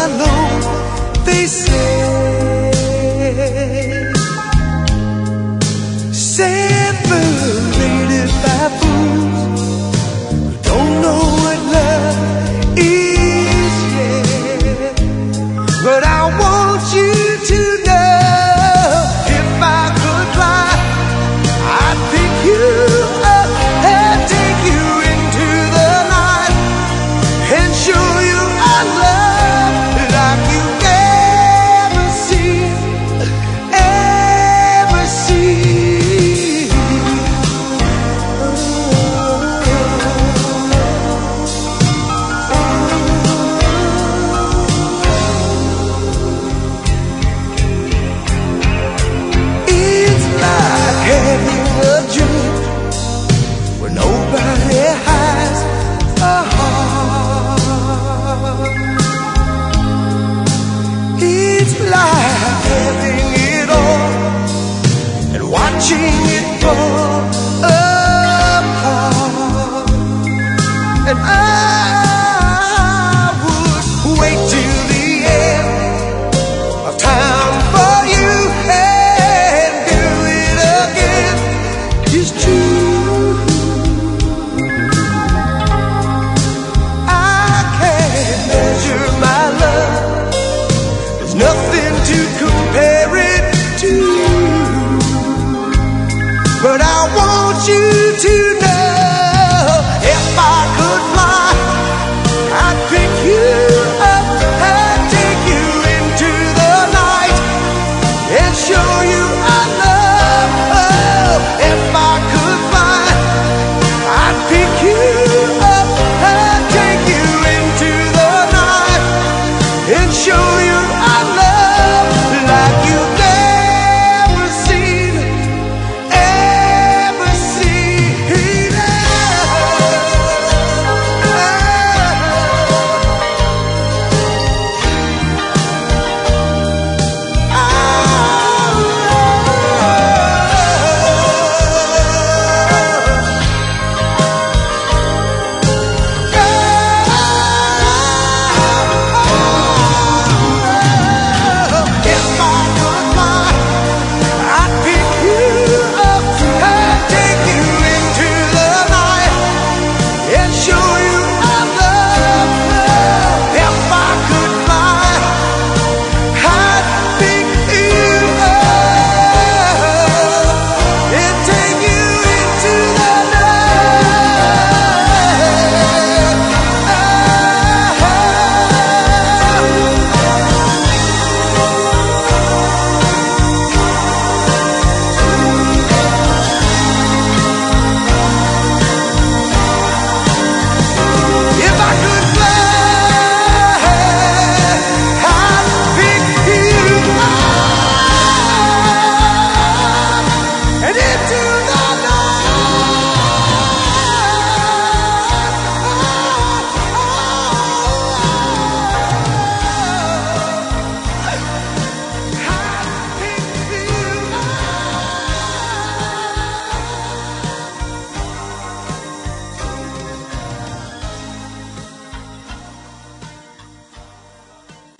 alone, they say. Separated by fools who don't know what love is yet. But I want you to know, if I could fly, I'd pick you up and take you into the night and show you a love like you've never seen, ever seen. It's like having a dream where nobody has a heart. It's like having it all and watching it fall apart. And I